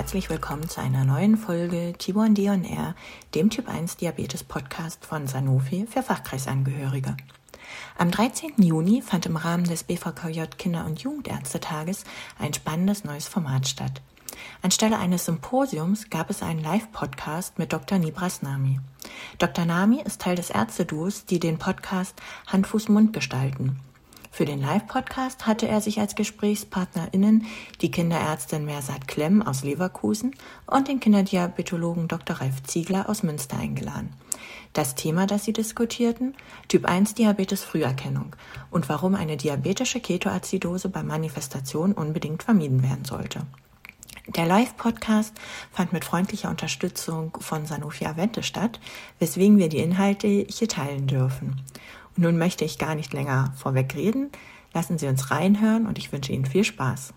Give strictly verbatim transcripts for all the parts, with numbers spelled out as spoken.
herzlich willkommen zu einer neuen Folge T eins D on Air, dem Typ eins Diabetes Podcast von Sanofi für Fachkreisangehörige. Am dreizehnten Juni fand im Rahmen des B V K J Kinder- und Jugendärztetages ein spannendes neues Format statt. Anstelle eines Symposiums gab es einen Live-Podcast mit Doktor Nibras Nami. Doktor Nami ist Teil des Ärzteduos, die den Podcast Hand, Fuß, Mund gestalten. Für den Live-Podcast hatte er sich als GesprächspartnerInnen die Kinderärztin Mersat Klemm aus Leverkusen und den Kinderdiabetologen Doktor Ralf Ziegler aus Münster eingeladen. Das Thema, das sie diskutierten, Typ eins Diabetes Früherkennung und warum eine diabetische Ketoazidose bei Manifestation unbedingt vermieden werden sollte. Der Live-Podcast fand mit freundlicher Unterstützung von Sanofi Avente statt, weswegen wir die Inhalte hier teilen dürfen. Und nun möchte ich gar nicht länger vorweg reden. Lassen Sie uns reinhören und ich wünsche Ihnen viel Spaß.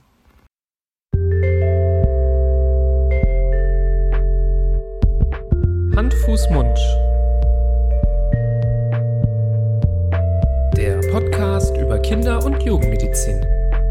Hand, Fuß, Mund. Der Podcast über Kinder- und Jugendmedizin.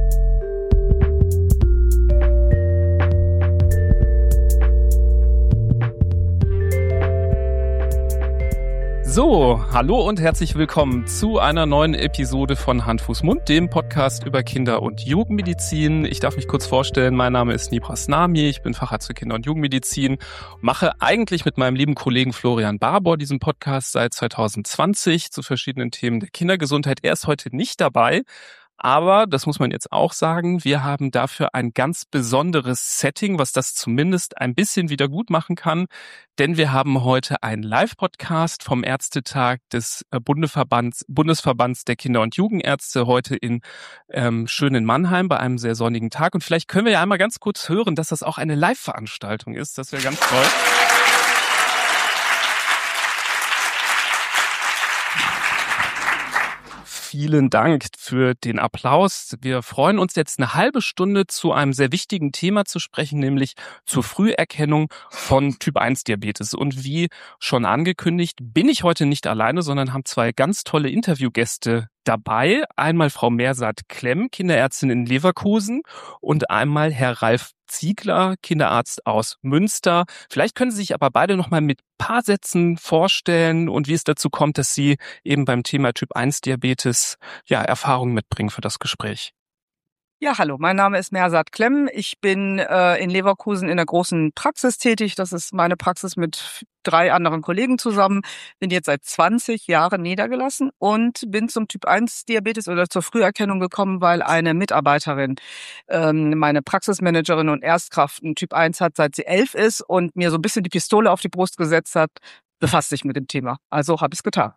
So, hallo und herzlich willkommen zu einer neuen Episode von Hand, Fuß, Mund, dem Podcast über Kinder- und Jugendmedizin. Ich darf mich kurz vorstellen, mein Name ist Nibras Nami, ich bin Facharzt für Kinder- und Jugendmedizin, mache eigentlich mit meinem lieben Kollegen Florian Barbour diesen Podcast seit zwanzig zwanzig zu verschiedenen Themen der Kindergesundheit. Er ist heute nicht dabei. Aber, das muss man jetzt auch sagen, wir haben dafür ein ganz besonderes Setting, was das zumindest ein bisschen wieder gut machen kann. Denn wir haben heute einen Live-Podcast vom Ärztetag des Bundesverbands, Bundesverbands der Kinder- und Jugendärzte heute in ähm, schönen Mannheim bei einem sehr sonnigen Tag. Und vielleicht können wir ja einmal ganz kurz hören, dass das auch eine Live-Veranstaltung ist. Das wäre ganz toll. Vielen Dank für den Applaus. Wir freuen uns jetzt eine halbe Stunde zu einem sehr wichtigen Thema zu sprechen, nämlich zur Früherkennung von Typ eins Diabetes. Und wie schon angekündigt, bin ich heute nicht alleine, sondern haben zwei ganz tolle Interviewgäste dabei. Einmal Frau Mersat Klemm, Kinderärztin in Leverkusen, und einmal Herr Ralf Ziegler, Kinderarzt aus Münster. Vielleicht können Sie sich aber beide noch mal mit ein paar Sätzen vorstellen und wie es dazu kommt, dass Sie eben beim Thema Typ eins Diabetes ja Erfahrungen mitbringen für das Gespräch. Ja, hallo, mein Name ist Mersat Klemm. Ich bin äh, in Leverkusen in der großen Praxis tätig. Das ist meine Praxis mit drei anderen Kollegen zusammen. Bin jetzt seit zwanzig Jahren niedergelassen und bin zum Typ eins Diabetes oder zur Früherkennung gekommen, weil eine Mitarbeiterin, ähm, meine Praxismanagerin und Erstkraft, ein Typ eins hat, seit sie elf ist und mir so ein bisschen die Pistole auf die Brust gesetzt hat, befasst dich mit dem Thema. Also habe ich es getan.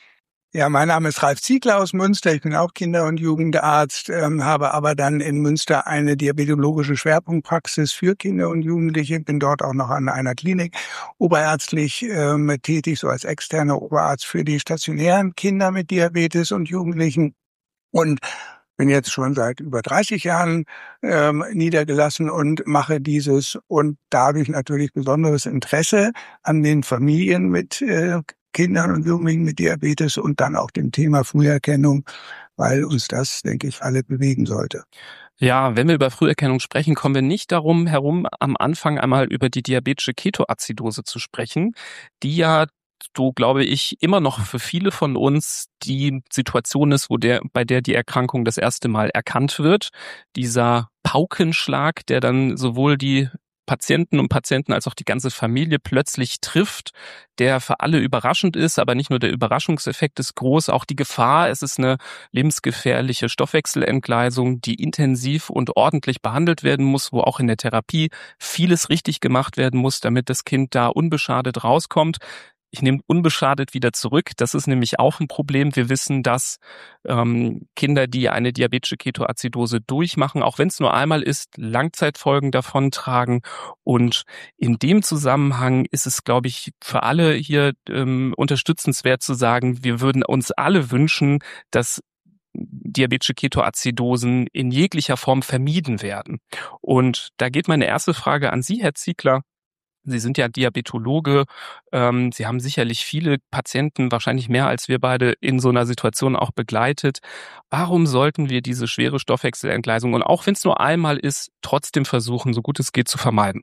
Ja, mein Name ist Ralf Ziegler aus Münster. Ich bin auch Kinder- und Jugendarzt, ähm, habe aber dann in Münster eine diabetologische Schwerpunktpraxis für Kinder und Jugendliche. Bin dort auch noch an einer Klinik oberärztlich ähm, tätig, so als externer Oberarzt für die stationären Kinder mit Diabetes und Jugendlichen. Und bin jetzt schon seit über dreißig Jahren ähm, niedergelassen und mache dieses und dadurch natürlich besonderes Interesse an den Familien mit äh, Kindern und Jugendlichen mit Diabetes und dann auch dem Thema Früherkennung, weil uns das, denke ich, alle bewegen sollte. Ja, wenn wir über Früherkennung sprechen, kommen wir nicht darum herum, am Anfang einmal über die diabetische Ketoazidose zu sprechen, die ja, so glaube ich, immer noch für viele von uns die Situation ist, wo der, bei der die Erkrankung das erste Mal erkannt wird. Dieser Paukenschlag, der dann sowohl die Patienten und Patienten als auch die ganze Familie plötzlich trifft, der für alle überraschend ist, aber nicht nur der Überraschungseffekt ist groß, auch die Gefahr, es ist eine lebensgefährliche Stoffwechselentgleisung, die intensiv und ordentlich behandelt werden muss, wo auch in der Therapie vieles richtig gemacht werden muss, damit das Kind da unbeschadet rauskommt. Ich nehme unbeschadet wieder zurück. Das ist nämlich auch ein Problem. Wir wissen, dass ähm, Kinder, die eine diabetische Ketoazidose durchmachen, auch wenn es nur einmal ist, Langzeitfolgen davontragen. Und in dem Zusammenhang ist es, glaube ich, für alle hier ähm, unterstützenswert zu sagen, wir würden uns alle wünschen, dass diabetische Ketoacidosen in jeglicher Form vermieden werden. Und da geht meine erste Frage an Sie, Herr Ziegler. Sie sind ja Diabetologe. Ähm, Sie haben sicherlich viele Patienten, wahrscheinlich mehr als wir beide, in so einer Situation auch begleitet. Warum sollten wir diese schwere Stoffwechselentgleisung und auch wenn es nur einmal ist, trotzdem versuchen, so gut es geht, zu vermeiden?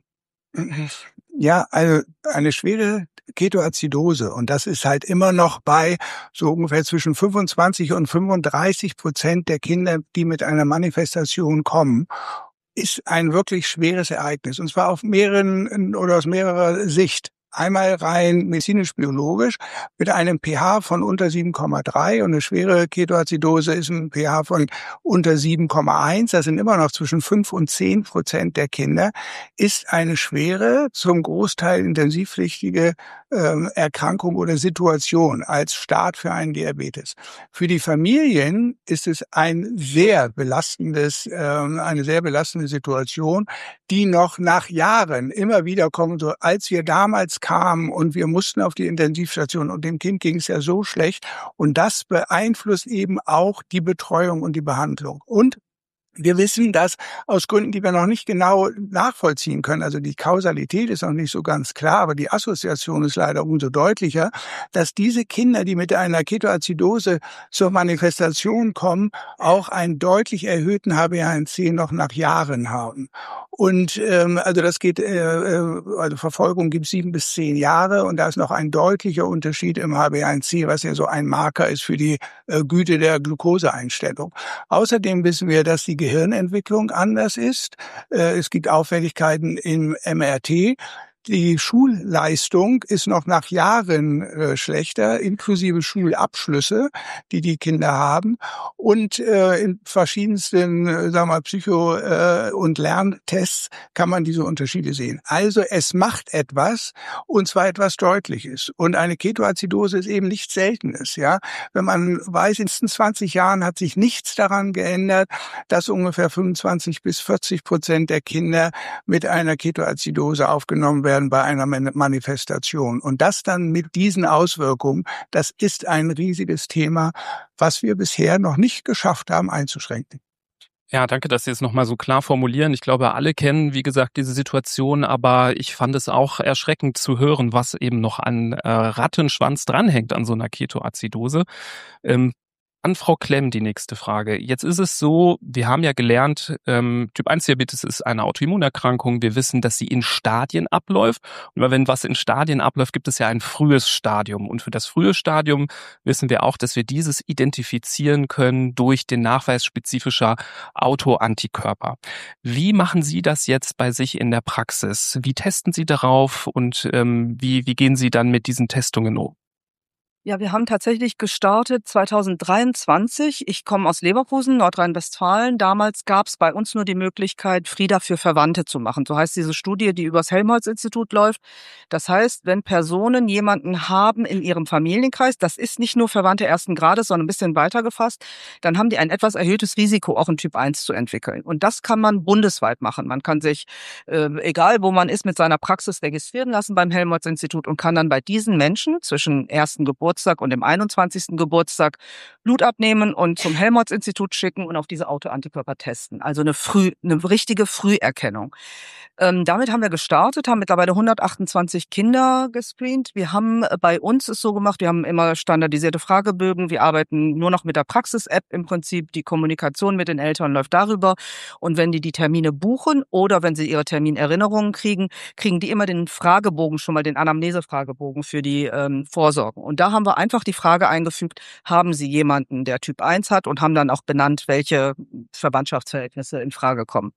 Ja, also eine schwere Ketoazidose, und das ist halt immer noch bei so ungefähr zwischen fünfundzwanzig und fünfunddreißig Prozent der Kinder, die mit einer Manifestation kommen, ist ein wirklich schweres Ereignis, und zwar auf mehreren oder aus mehrerer Sicht. Einmal rein medizinisch-biologisch mit einem pH von unter sieben Komma drei, und eine schwere Ketoazidose ist ein pH von unter sieben Komma eins. Das sind immer noch zwischen fünf und zehn Prozent der Kinder. Ist eine schwere, zum Großteil intensivpflichtige äh, Erkrankung oder Situation als Start für einen Diabetes. Für die Familien ist es ein sehr belastendes, äh, eine sehr belastende Situation, die noch nach Jahren immer wieder kommen. So, als wir damals kamen und wir mussten auf die Intensivstation und dem Kind ging es ja so schlecht, und das beeinflusst eben auch die Betreuung und die Behandlung. Und wir wissen, dass aus Gründen, die wir noch nicht genau nachvollziehen können, also die Kausalität ist noch nicht so ganz klar, aber die Assoziation ist leider umso deutlicher, dass diese Kinder, die mit einer Ketoazidose zur Manifestation kommen, auch einen deutlich erhöhten H b A eins C noch nach Jahren haben. Und ähm, also das geht, äh, also Verfolgung gibt sieben bis zehn Jahre, und da ist noch ein deutlicher Unterschied im H b A eins C, was ja so ein Marker ist für die äh, Güte der Glukoseeinstellung. Außerdem wissen wir, dass die Gehirnentwicklung anders ist. Äh, es gibt Auffälligkeiten im M R T. Die Schulleistung ist noch nach Jahren äh, schlechter, inklusive Schulabschlüsse, die die Kinder haben. Und äh, in verschiedensten, äh, sagen wir mal, Psycho- äh, und Lerntests kann man diese Unterschiede sehen. Also es macht etwas, und zwar etwas Deutliches. Und eine Ketoazidose ist eben nichts Seltenes. Ja, wenn man weiß, in den letzten zwanzig Jahren hat sich nichts daran geändert, dass ungefähr fünfundzwanzig bis vierzig Prozent der Kinder mit einer Ketoazidose aufgenommen werden bei einer Manifestation. Und das dann mit diesen Auswirkungen, das ist ein riesiges Thema, was wir bisher noch nicht geschafft haben einzuschränken. Ja, danke, dass Sie es nochmal so klar formulieren. Ich glaube, alle kennen, wie gesagt, diese Situation, aber ich fand es auch erschreckend zu hören, was eben noch an äh, Rattenschwanz dranhängt an so einer Ketoazidose. Ähm, An Frau Klemm die nächste Frage. Jetzt ist es so, wir haben ja gelernt, ähm, Typ eins Diabetes ist eine Autoimmunerkrankung. Wir wissen, dass sie in Stadien abläuft. Und wenn was in Stadien abläuft, gibt es ja ein frühes Stadium. Und für das frühe Stadium wissen wir auch, dass wir dieses identifizieren können durch den Nachweis spezifischer Autoantikörper. Wie machen Sie das jetzt bei sich in der Praxis? Wie testen Sie darauf und ähm, wie, wie gehen Sie dann mit diesen Testungen um? Ja, wir haben tatsächlich gestartet zweitausenddreiundzwanzig. Ich komme aus Leverkusen, Nordrhein-Westfalen. Damals gab es bei uns nur die Möglichkeit, Frida für Verwandte zu machen. So heißt diese Studie, die übers Helmholtz-Institut läuft. Das heißt, wenn Personen jemanden haben in ihrem Familienkreis, das ist nicht nur Verwandte ersten Grades, sondern ein bisschen weiter gefasst, dann haben die ein etwas erhöhtes Risiko, auch einen Typ eins zu entwickeln. Und das kann man bundesweit machen. Man kann sich, äh, egal wo man ist, mit seiner Praxis registrieren lassen beim Helmholtz-Institut und kann dann bei diesen Menschen zwischen ersten Geburtstag und dem einundzwanzigsten Geburtstag Blut abnehmen und zum Helmholtz-Institut schicken und auf diese Autoantikörper testen. Also eine früh, eine richtige Früherkennung. Ähm, damit haben wir gestartet, haben mittlerweile hundertachtundzwanzig Kinder gescreent. Wir haben bei uns es so gemacht, wir haben immer standardisierte Fragebögen. Wir arbeiten nur noch mit der Praxis-App im Prinzip. Die Kommunikation mit den Eltern läuft darüber. Und wenn die die Termine buchen oder wenn sie ihre Terminerinnerungen kriegen, kriegen die immer den Fragebogen, schon mal den Anamnese-Fragebogen für die ähm, Vorsorgen. Und da haben wir einfach die Frage eingefügt, haben Sie jemanden, der Typ eins hat, und haben dann auch benannt, welche Verwandtschaftsverhältnisse in Frage kommen.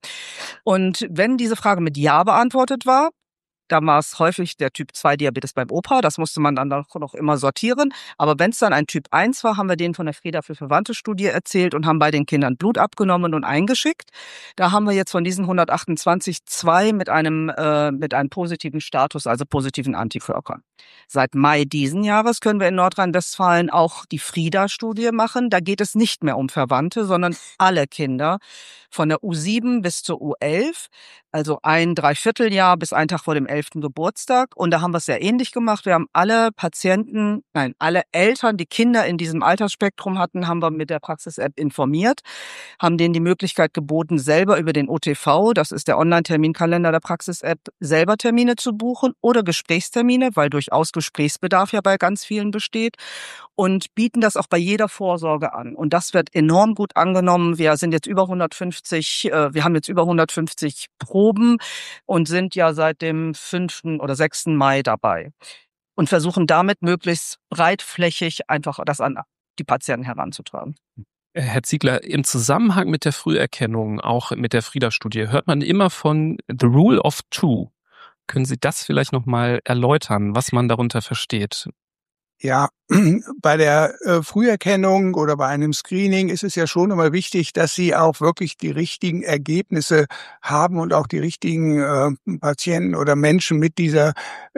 Und wenn diese Frage mit Ja beantwortet war, dann war es häufig der Typ zwei Diabetes beim Opa, das musste man dann noch, noch immer sortieren. Aber wenn es dann ein Typ eins war, haben wir denen von der Frida für Verwandte Studie erzählt und haben bei den Kindern Blut abgenommen und eingeschickt. Da haben wir jetzt von diesen hundertachtundzwanzig zwei mit einem, äh, mit einem positiven Status, also positiven Antikörpern. Seit Mai diesen Jahres können wir in Nordrhein-Westfalen auch die Frida-Studie machen. Da geht es nicht mehr um Verwandte, sondern alle Kinder von der U sieben bis zur U elf, also ein Dreivierteljahr bis ein Tag vor dem elften Geburtstag. Und da haben wir es sehr ähnlich gemacht. Wir haben alle Patienten, nein, alle Eltern, die Kinder in diesem Altersspektrum hatten, haben wir mit der Praxis-App informiert, haben denen die Möglichkeit geboten, selber über den O T V, das ist der Online-Terminkalender der Praxis-App, selber Termine zu buchen oder Gesprächstermine, weil durchaus Gesprächsbedarf ja bei ganz vielen besteht, und bieten das auch bei jeder Vorsorge an. Und das wird enorm gut angenommen. Wir sind jetzt über hundertfünfzig, äh, wir haben jetzt über hundertfünfzig pro Proben und sind ja seit dem fünften oder sechsten Mai dabei und versuchen damit möglichst breitflächig einfach das an die Patienten heranzutragen. Herr Ziegler, im Zusammenhang mit der Früherkennung, auch mit der Frida-Studie, hört man immer von The Rule of Two. Können Sie das vielleicht nochmal erläutern, was man darunter versteht? Ja, bei der äh, Früherkennung oder bei einem Screening ist es ja schon immer wichtig, dass Sie auch wirklich die richtigen Ergebnisse haben und auch die richtigen äh, Patienten oder Menschen mit dieser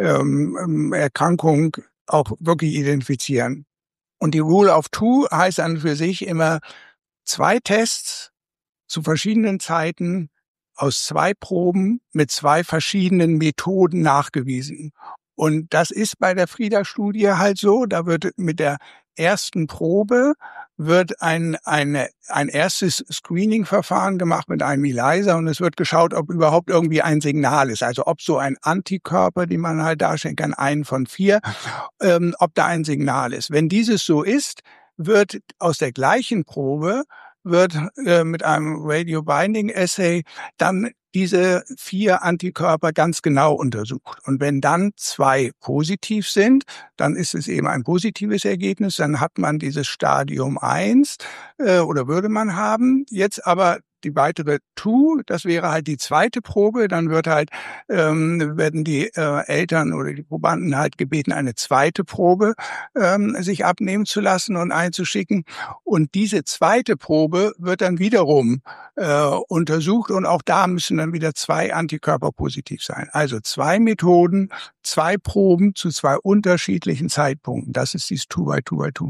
ähm, Erkrankung auch wirklich identifizieren. Und die Rule of Two heißt an für sich immer zwei Tests zu verschiedenen Zeiten aus zwei Proben mit zwei verschiedenen Methoden nachgewiesen. Und das ist bei der Frida-Studie halt so, da wird mit der ersten Probe wird ein, eine, ein erstes Screening-Verfahren gemacht mit einem ELISA und es wird geschaut, ob überhaupt irgendwie ein Signal ist. Also ob so ein Antikörper, den man halt darstellen kann, einen von vier, ähm, ob da ein Signal ist. Wenn dieses so ist, wird aus der gleichen Probe wird äh, mit einem Radio-Binding-Assay dann diese vier Antikörper ganz genau untersucht. Und wenn dann zwei positiv sind, dann ist es eben ein positives Ergebnis. Dann hat man dieses Stadium eins äh, oder würde man haben. Jetzt aber die weitere Two, das wäre halt die zweite Probe. Dann wird halt ähm, werden die äh, Eltern oder die Probanden halt gebeten, eine zweite Probe ähm, sich abnehmen zu lassen und einzuschicken. Und diese zweite Probe wird dann wiederum äh, untersucht und auch da müssen dann wieder zwei Antikörper positiv sein. Also zwei Methoden, zwei Proben zu zwei unterschiedlichen Zeitpunkten. Das ist dieses Two by Two by Two.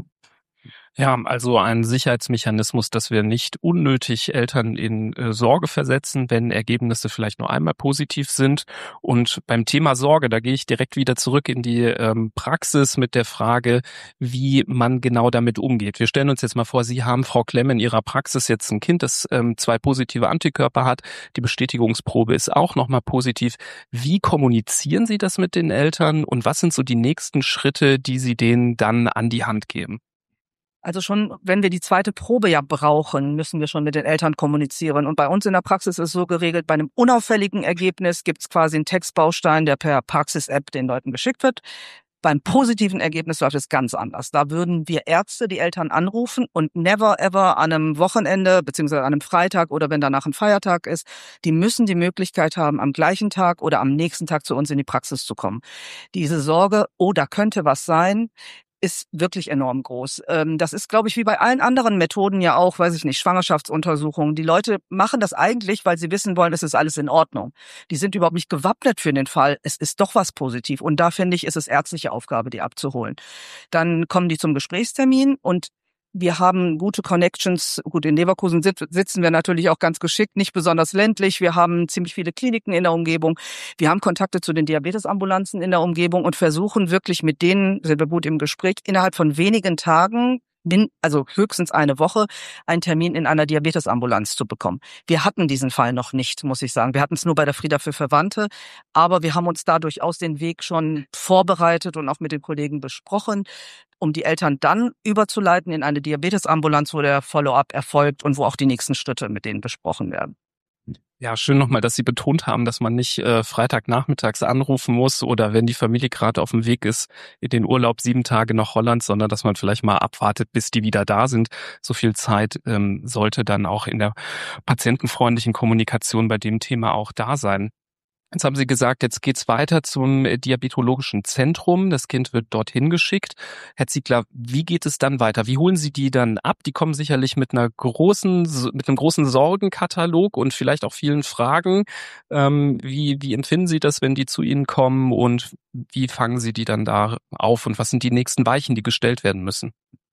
Ja, also ein Sicherheitsmechanismus, dass wir nicht unnötig Eltern in äh, Sorge versetzen, wenn Ergebnisse vielleicht nur einmal positiv sind. Und beim Thema Sorge, da gehe ich direkt wieder zurück in die ähm, Praxis mit der Frage, wie man genau damit umgeht. Wir stellen uns jetzt mal vor, Sie haben, Frau Klemm, in Ihrer Praxis jetzt ein Kind, das ähm, zwei positive Antikörper hat. Die Bestätigungsprobe ist auch nochmal positiv. Wie kommunizieren Sie das mit den Eltern und was sind so die nächsten Schritte, die Sie denen dann an die Hand geben? Also schon, wenn wir die zweite Probe ja brauchen, müssen wir schon mit den Eltern kommunizieren. Und bei uns in der Praxis ist es so geregelt, bei einem unauffälligen Ergebnis gibt es quasi einen Textbaustein, der per Praxis-App den Leuten geschickt wird. Beim positiven Ergebnis läuft es ganz anders. Da würden wir Ärzte die Eltern anrufen und never ever an einem Wochenende beziehungsweise an einem Freitag oder wenn danach ein Feiertag ist, die müssen die Möglichkeit haben, am gleichen Tag oder am nächsten Tag zu uns in die Praxis zu kommen. Diese Sorge, oh, da könnte was sein, ist wirklich enorm groß. Das ist, glaube ich, wie bei allen anderen Methoden ja auch, weiß ich nicht, Schwangerschaftsuntersuchungen. Die Leute machen das eigentlich, weil sie wissen wollen, es ist alles in Ordnung. Die sind überhaupt nicht gewappnet für den Fall, es ist doch was positiv. Und da, finde ich, ist es ärztliche Aufgabe, die abzuholen. Dann kommen die zum Gesprächstermin und wir haben gute Connections. Gut, in Leverkusen sitzen wir natürlich auch ganz geschickt, nicht besonders ländlich. Wir haben ziemlich viele Kliniken in der Umgebung. Wir haben Kontakte zu den Diabetesambulanzen in der Umgebung und versuchen wirklich mit denen, sind wir gut im Gespräch, innerhalb von wenigen Tagen, also höchstens eine Woche, einen Termin in einer Diabetesambulanz zu bekommen. Wir hatten diesen Fall noch nicht, muss ich sagen. Wir hatten es nur bei der Frida für Verwandte, aber wir haben uns da durchaus den Weg schon vorbereitet und auch mit den Kollegen besprochen, um die Eltern dann überzuleiten in eine Diabetesambulanz, wo der Follow-up erfolgt und wo auch die nächsten Schritte mit denen besprochen werden. Ja, schön nochmal, dass Sie betont haben, dass man nicht äh, Freitagnachmittags anrufen muss oder wenn die Familie gerade auf dem Weg ist in den Urlaub sieben Tage nach Holland, sondern dass man vielleicht mal abwartet, bis die wieder da sind. So viel Zeit ähm, sollte dann auch in der patientenfreundlichen Kommunikation bei dem Thema auch da sein. Jetzt haben Sie gesagt, jetzt geht's weiter zum Diabetologischen Zentrum. Das Kind wird dorthin geschickt. Herr Ziegler, wie geht es dann weiter? Wie holen Sie die dann ab? Die kommen sicherlich mit einer großen, mit einem großen Sorgenkatalog und vielleicht auch vielen Fragen. Ähm, wie, wie empfinden Sie das, wenn die zu Ihnen kommen und wie fangen Sie die dann da auf und was sind die nächsten Weichen, die gestellt werden müssen?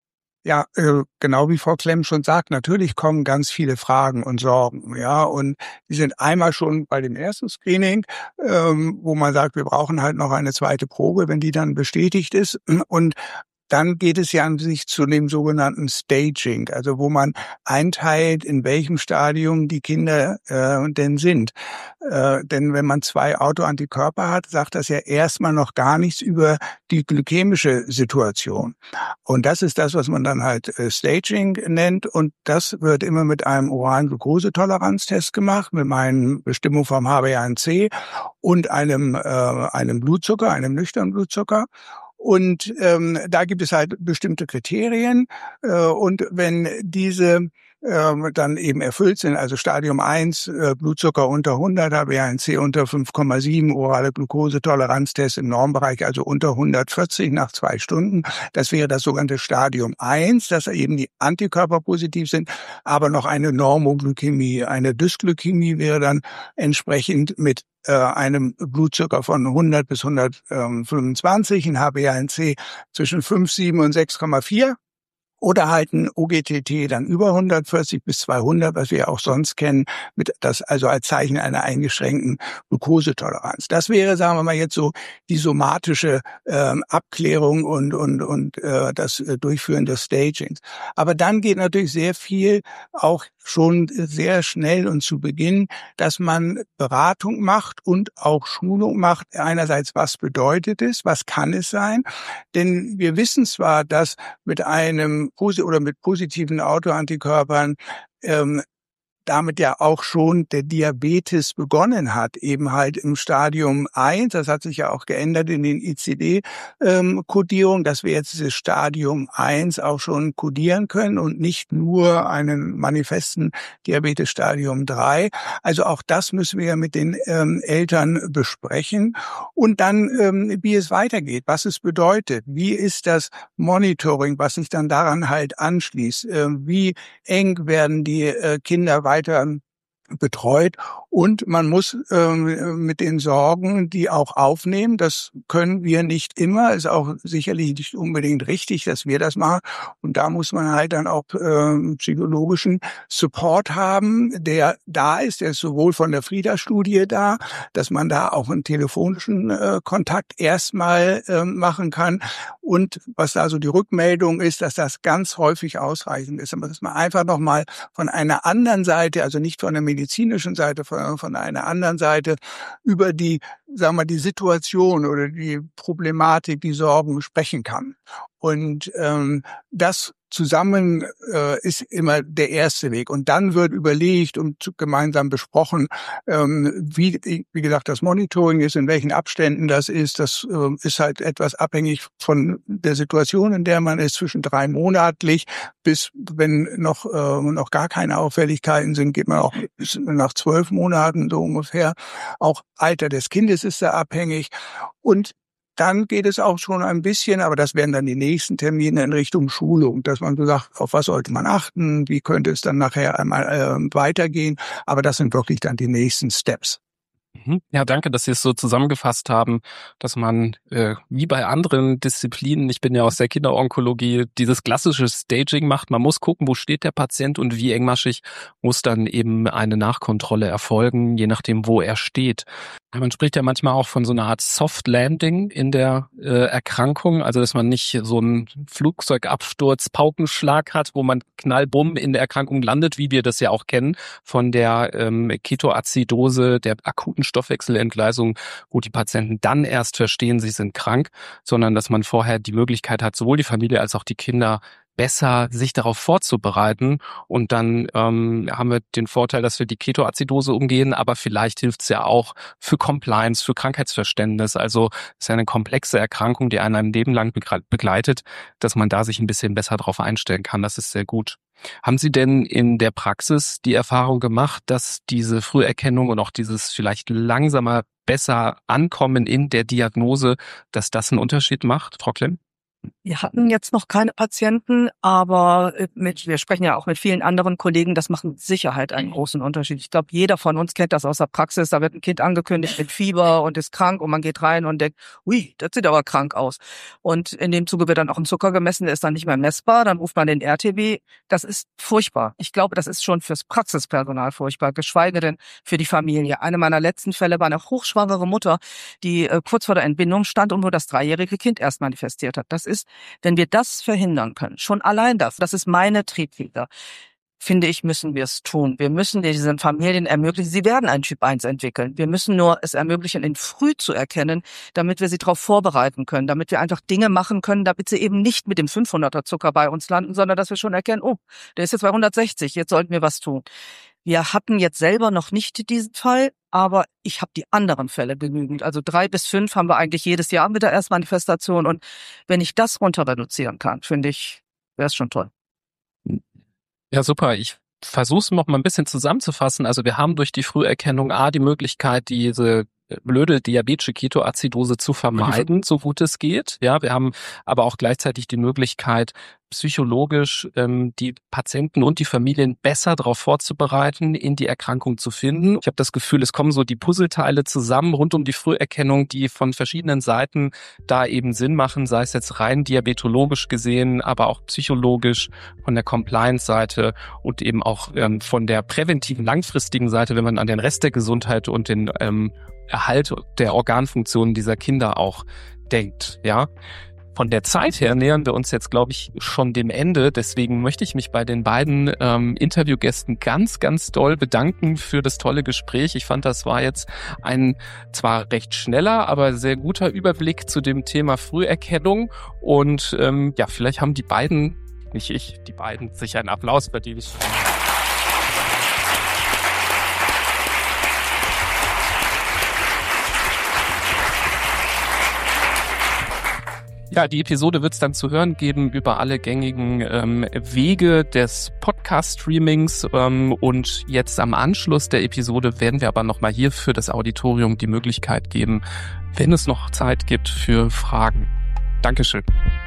Ja, äh, genau wie Frau Klemm schon sagt, natürlich kommen ganz viele Fragen und Sorgen, ja, und die sind einmal schon bei dem ersten Screening, ähm, wo man sagt, wir brauchen halt noch eine zweite Probe, wenn die dann bestätigt ist, und dann geht es ja an sich zu dem sogenannten Staging, also wo man einteilt, in welchem Stadium die Kinder äh, denn sind. Äh, denn wenn man zwei Autoantikörper hat, sagt das ja erstmal noch gar nichts über die glykämische Situation. Und das ist das, was man dann halt äh, Staging nennt. Und das wird immer mit einem oralen Glukosetoleranztest gemacht, mit meinen Bestimmungen vom H b A N C und einem, äh, einem Blutzucker, einem nüchternen Blutzucker. Und ähm, da gibt es halt bestimmte Kriterien. Äh, und wenn diese ähm, dann eben erfüllt sind, also Stadium eins, äh, Blutzucker unter hundert, H b A N C unter fünf Komma sieben, orale Glukosetoleranztest im Normbereich, also unter hundertvierzig nach zwei Stunden. Das wäre das sogenannte Stadium eins, dass eben die Antikörper positiv sind, aber noch eine Normoglykämie. Eine Dysglykämie wäre dann entsprechend mit äh, einem Blutzucker von hundert bis hundertfünfundzwanzig, ein H b A N C zwischen fünf Komma sieben und sechs Komma vier. Oder halt ein O G T T dann über hundertvierzig bis zweihundert, was wir auch sonst kennen, mit das also als Zeichen einer eingeschränkten Glukosetoleranz. Das wäre, sagen wir mal jetzt so, die somatische ähm, Abklärung und und und äh, das äh, Durchführen des Stagings. Aber dann geht natürlich sehr viel auch schon sehr schnell und zu Beginn, dass man Beratung macht und auch Schulung macht. Einerseits, was bedeutet es, was kann es sein? Denn wir wissen zwar, dass mit einem oder mit positiven Autoantikörpern ähm, damit ja auch schon der Diabetes begonnen hat, eben halt im Stadium eins. Das hat sich ja auch geändert in den I C D-Kodierungen, dass wir jetzt dieses Stadium eins auch schon kodieren können und nicht nur einen manifesten Diabetes Stadium drei. Also auch das müssen wir mit den ähm, Eltern besprechen. Und dann, ähm, wie es weitergeht, was es bedeutet, wie ist das Monitoring, was sich dann daran halt anschließt, äh, wie eng werden die äh, Kinder weiter betreut, und man muss ähm, mit den Sorgen die auch aufnehmen. Das können wir nicht immer, ist auch sicherlich nicht unbedingt richtig, dass wir das machen. Und da muss man halt dann auch ähm, psychologischen Support haben, der da ist. Der ist sowohl von der Frida-Studie da, dass man da auch einen telefonischen äh, Kontakt erstmal äh, machen kann. Und was da so die Rückmeldung ist, dass das ganz häufig ausreichend ist. Aber dass man einfach nochmal von einer anderen Seite, also nicht von der medizinischen Seite, von, von einer anderen Seite über die, sagen wir, die Situation oder die Problematik, die Sorgen sprechen kann. Und ähm, das zusammen äh, ist immer der erste Weg. Und dann wird überlegt und gemeinsam besprochen, ähm, wie, wie gesagt, das Monitoring ist, in welchen Abständen das ist. Das äh, ist halt etwas abhängig von der Situation, in der man ist, zwischen drei monatlich bis, wenn noch äh, noch gar keine Auffälligkeiten sind, geht man auch bis nach zwölf Monaten so ungefähr. Auch Alter des Kindes ist da abhängig. Und dann geht es auch schon ein bisschen, aber das wären dann die nächsten Termine in Richtung Schulung, dass man so sagt, auf was sollte man achten, wie könnte es dann nachher einmal äh, weitergehen. Aber das sind wirklich dann die nächsten Steps. Ja, danke, dass Sie es so zusammengefasst haben, dass man äh, wie bei anderen Disziplinen, ich bin ja aus der Kinderonkologie, dieses klassische Staging macht. Man muss gucken, wo steht der Patient und wie engmaschig muss dann eben eine Nachkontrolle erfolgen, je nachdem, wo er steht. Man spricht ja manchmal auch von so einer Art Soft Landing in der äh, Erkrankung, also dass man nicht so einen Flugzeugabsturz, Paukenschlag hat, wo man knallbumm in der Erkrankung landet, wie wir das ja auch kennen von der ähm, Ketoazidose, der akuten Stoffwechselentgleisung, wo die Patienten dann erst verstehen, sie sind krank, sondern dass man vorher die Möglichkeit hat, sowohl die Familie als auch die Kinder besser sich darauf vorzubereiten, und dann ähm, haben wir den Vorteil, dass wir die Ketoazidose umgehen, aber vielleicht hilft es ja auch für Compliance, für Krankheitsverständnis. Also es ist ja eine komplexe Erkrankung, die einen ein Leben lang begleitet, dass man da sich ein bisschen besser darauf einstellen kann. Das ist sehr gut. Haben Sie denn in der Praxis die Erfahrung gemacht, dass diese Früherkennung und auch dieses vielleicht langsamer, besser Ankommen in der Diagnose, dass das einen Unterschied macht, Frau Klemm? Wir hatten jetzt noch keine Patienten, aber mit, wir sprechen ja auch mit vielen anderen Kollegen, das macht mit Sicherheit einen großen Unterschied. Ich glaube, jeder von uns kennt das aus der Praxis, da wird ein Kind angekündigt mit Fieber und ist krank und man geht rein und denkt, ui, das sieht aber krank aus. Und in dem Zuge wird dann auch ein Zucker gemessen, der ist dann nicht mehr messbar, dann ruft man den R T W. Das ist furchtbar. Ich glaube, das ist schon fürs Praxispersonal furchtbar, geschweige denn für die Familie. Eine meiner letzten Fälle war eine hochschwangere Mutter, die äh, kurz vor der Entbindung stand und nur das dreijährige Kind erst manifestiert hat. Das ist Wenn wir das verhindern können, schon allein das, das ist meine Triebfeder, finde ich, müssen wir es tun. Wir müssen diesen Familien ermöglichen, sie werden einen Typ eins entwickeln. Wir müssen nur es ermöglichen, ihn früh zu erkennen, damit wir sie darauf vorbereiten können, damit wir einfach Dinge machen können, damit sie eben nicht mit dem fünfhunderter Zucker bei uns landen, sondern dass wir schon erkennen, oh, der ist jetzt bei hundertsechzig, jetzt sollten wir was tun. Wir hatten jetzt selber noch nicht diesen Fall, aber ich habe die anderen Fälle genügend. Also drei bis fünf haben wir eigentlich jedes Jahr mit der Erstmanifestation. Und wenn ich das runter reduzieren kann, finde ich, wäre es schon toll. Ja, super. Ich versuche es noch mal ein bisschen zusammenzufassen. Also wir haben durch die Früherkennung A die Möglichkeit, diese blöde diabetische Ketoazidose zu vermeiden, so gut es geht. Ja, wir haben aber auch gleichzeitig die Möglichkeit, psychologisch ähm, die Patienten und die Familien besser darauf vorzubereiten, in die Erkrankung zu finden. Ich habe das Gefühl, es kommen so die Puzzleteile zusammen rund um die Früherkennung, die von verschiedenen Seiten da eben Sinn machen, sei es jetzt rein diabetologisch gesehen, aber auch psychologisch von der Compliance-Seite und eben auch ähm, von der präventiven, langfristigen Seite, wenn man an den Rest der Gesundheit und den ähm, Erhalt der Organfunktionen dieser Kinder auch denkt, ja. Von der Zeit her nähern wir uns jetzt, glaube ich, schon dem Ende. Deswegen möchte ich mich bei den beiden ähm, Interviewgästen ganz, ganz doll bedanken für das tolle Gespräch. Ich fand, das war jetzt ein zwar recht schneller, aber sehr guter Überblick zu dem Thema Früherkennung. Und ähm, ja, vielleicht haben die beiden, nicht ich, die beiden sich einen Applaus verdient. Ja, die Episode wird es dann zu hören geben über alle gängigen ähm, Wege des Podcast-Streamings ähm, und jetzt am Anschluss der Episode werden wir aber nochmal hier für das Auditorium die Möglichkeit geben, wenn es noch Zeit gibt, für Fragen. Dankeschön.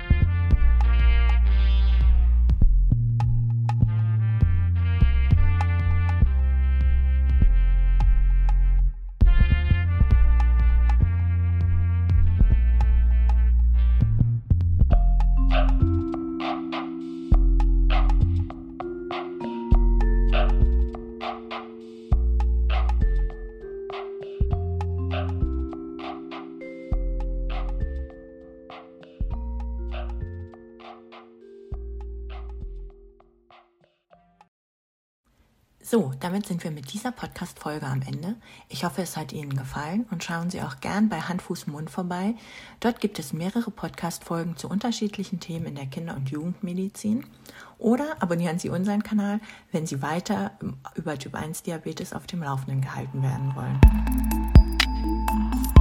So, damit sind wir mit dieser Podcast-Folge am Ende. Ich hoffe, es hat Ihnen gefallen und schauen Sie auch gern bei Hand, Fuß, Mund vorbei. Dort gibt es mehrere Podcast-Folgen zu unterschiedlichen Themen in der Kinder- und Jugendmedizin. Oder abonnieren Sie unseren Kanal, wenn Sie weiter über Typ eins Diabetes auf dem Laufenden gehalten werden wollen.